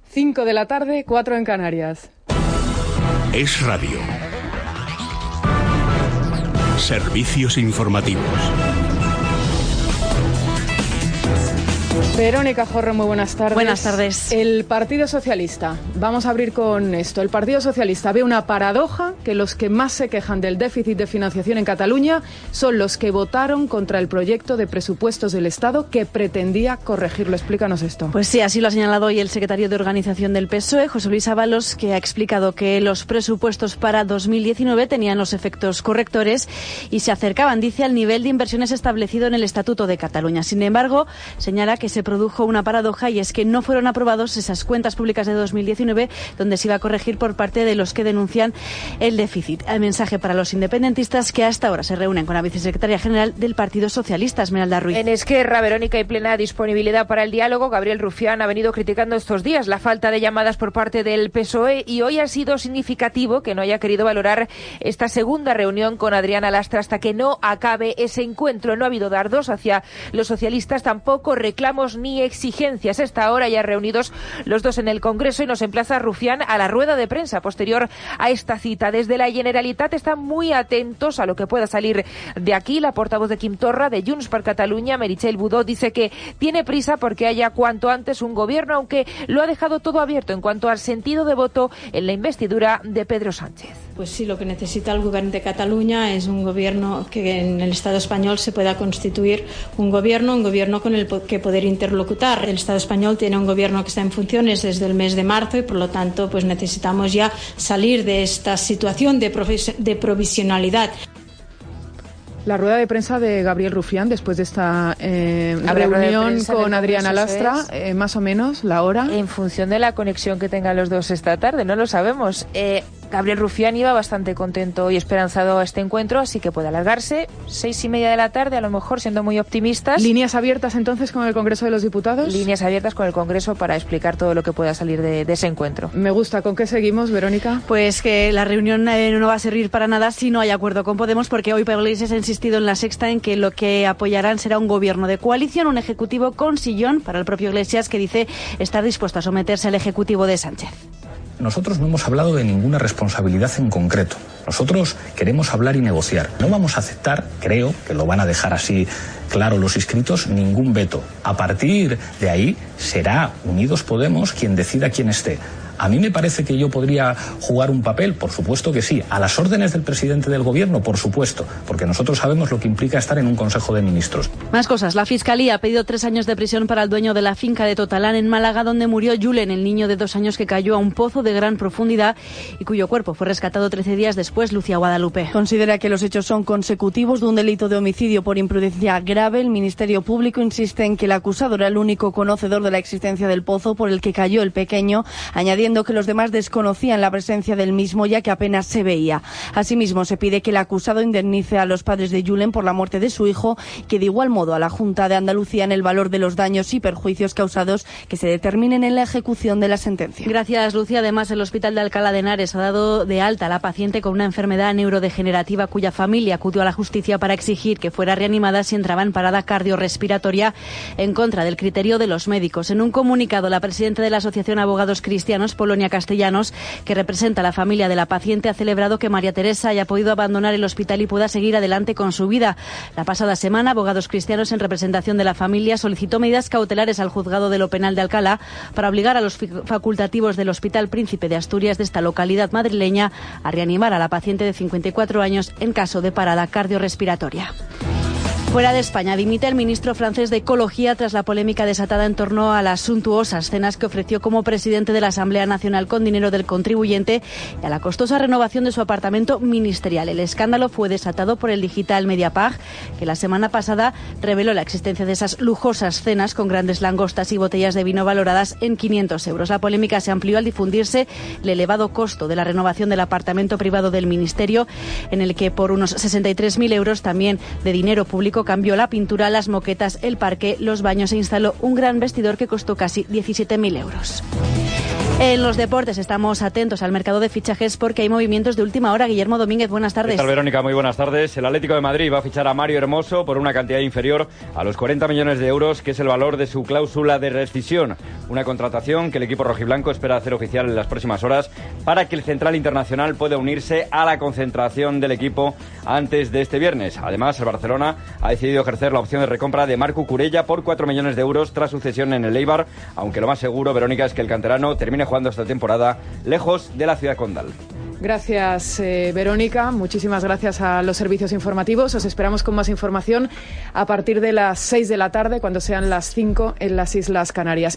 5 de la tarde, 4 en Canarias. Es Radio. Servicios informativos. Verónica Jorro, muy buenas tardes. Buenas tardes. El Partido Socialista, vamos a abrir con esto. El Partido Socialista ve una paradoja, que los que más se quejan del déficit de financiación en Cataluña son los que votaron contra el proyecto de presupuestos del Estado que pretendía corregirlo. Explícanos esto. Pues sí, así lo ha señalado hoy el secretario de Organización del PSOE, José Luis Ábalos, que ha explicado que los presupuestos para 2019 tenían los efectos correctores y se acercaban, dice, al nivel de inversiones establecido en el Estatuto de Cataluña. Sin embargo, señala que se produjo una paradoja, y es que no fueron aprobados esas cuentas públicas de 2019 donde se iba a corregir por parte de los que denuncian el déficit. El mensaje para los independentistas, que hasta ahora se reúnen con la vicesecretaria general del Partido Socialista, Esmeralda Ruiz. En Esquerra, Verónica, hay plena disponibilidad para el diálogo. Gabriel Rufián ha venido criticando estos días la falta de llamadas por parte del PSOE y hoy ha sido significativo que no haya querido valorar esta segunda reunión con Adriana Lastra hasta que no acabe ese encuentro. No ha habido dardos hacia los socialistas, tampoco reclamos ni exigencias. Esta hora ya reunidos los dos en el Congreso, y nos emplaza Rufián a la rueda de prensa posterior a esta cita. Desde la Generalitat están muy atentos a lo que pueda salir de aquí. La portavoz de Quim Torra, de Junts per Catalunya, Meritxell Budó, dice que tiene prisa porque haya cuanto antes un gobierno, aunque lo ha dejado todo abierto en cuanto al sentido de voto en la investidura de Pedro Sánchez. Pues sí, lo que necesita el Gobierno de Cataluña es un gobierno que en el Estado español se pueda constituir un gobierno con el que poder interlocutar. El Estado español tiene un gobierno que está en funciones desde el mes de marzo y por lo tanto pues necesitamos ya salir de esta situación de provisionalidad. La rueda de prensa de Gabriel Rufián después de esta reunión con Adriana Lastra, más o menos, la hora. En función de la conexión que tengan los dos esta tarde, no lo sabemos. Gabriel Rufián iba bastante contento y esperanzado a este encuentro, así que puede alargarse 6:30 de la tarde, a lo mejor, siendo muy optimistas. ¿Líneas abiertas entonces con el Congreso de los Diputados? Líneas abiertas con el Congreso para explicar todo lo que pueda salir de ese encuentro. Me gusta. ¿Con qué seguimos, Verónica? Pues que la reunión no va a servir para nada si no hay acuerdo con Podemos, porque hoy Pablo Iglesias ha insistido en La Sexta en que lo que apoyarán será un gobierno de coalición, un ejecutivo con sillón para el propio Iglesias, que dice estar dispuesto a someterse al ejecutivo de Sánchez. Nosotros no hemos hablado de ninguna responsabilidad en concreto. Nosotros queremos hablar y negociar. No vamos a aceptar, creo que lo van a dejar así claro los inscritos, ningún veto. A partir de ahí será Unidos Podemos quien decida quién esté. ¿A mí me parece que yo podría jugar un papel? Por supuesto que sí. ¿A las órdenes del presidente del gobierno? Por supuesto, porque nosotros sabemos lo que implica estar en un Consejo de Ministros. Más cosas. La Fiscalía ha pedido 3 años de prisión para el dueño de la finca de Totalán en Málaga, donde murió Julen, el niño de 2 años que cayó a un pozo de gran profundidad y cuyo cuerpo fue rescatado 13 días después. Lucía Guadalupe. Considera que los hechos son consecutivos de un delito de homicidio por imprudencia grave. El Ministerio Público insiste en que el acusado era el único conocedor de la existencia del pozo por el que cayó el pequeño, añadiendo que los demás desconocían la presencia del mismo, ya que apenas se veía. Asimismo, se pide que el acusado indemnice a los padres de Julen por la muerte de su hijo, que de igual modo a la Junta de Andalucía en el valor de los daños y perjuicios causados que se determinen en la ejecución de la sentencia. Gracias, Lucía. Además, el Hospital de Alcalá de Henares ha dado de alta a la paciente con una enfermedad neurodegenerativa cuya familia acudió a la justicia para exigir que fuera reanimada si entraba en parada cardiorrespiratoria, en contra del criterio de los médicos. En un comunicado, la presidenta de la Asociación Abogados Cristianos, Polonia Castellanos, que representa a la familia de la paciente, ha celebrado que María Teresa haya podido abandonar el hospital y pueda seguir adelante con su vida. La pasada semana, Abogados Cristianos, en representación de la familia, solicitó medidas cautelares al juzgado de lo penal de Alcalá para obligar a los facultativos del Hospital Príncipe de Asturias de esta localidad madrileña a reanimar a la paciente de 54 años en caso de parada cardiorrespiratoria. Fuera de España, dimite el ministro francés de Ecología tras la polémica desatada en torno a las suntuosas cenas que ofreció como presidente de la Asamblea Nacional con dinero del contribuyente y a la costosa renovación de su apartamento ministerial. El escándalo fue desatado por el digital Mediapart, que la semana pasada reveló la existencia de esas lujosas cenas con grandes langostas y botellas de vino valoradas en 500 euros. La polémica se amplió al difundirse el elevado costo de la renovación del apartamento privado del ministerio, en el que por unos 63.000 euros, también de dinero público, cambió la pintura, las moquetas, el parqué, los baños e instaló un gran vestidor que costó casi 17.000 euros. En los deportes estamos atentos al mercado de fichajes porque hay movimientos de última hora. Guillermo Domínguez, buenas tardes. ¿Qué tal, Verónica? Muy buenas tardes. El Atlético de Madrid va a fichar a Mario Hermoso por una cantidad inferior a los 40 millones de euros, que es el valor de su cláusula de rescisión. Una contratación que el equipo rojiblanco espera hacer oficial en las próximas horas para que el central internacional pueda unirse a la concentración del equipo antes de este viernes. Además, el Barcelona ha decidido ejercer la opción de recompra de Marco Curella por 4 millones de euros tras su cesión en el Eibar, aunque lo más seguro, Verónica, es que el canterano termine jugando esta temporada lejos de la ciudad condal. Gracias, Verónica. Muchísimas gracias a los servicios informativos. Os esperamos con más información a partir de las 6 de la tarde, cuando sean las 5 en las Islas Canarias.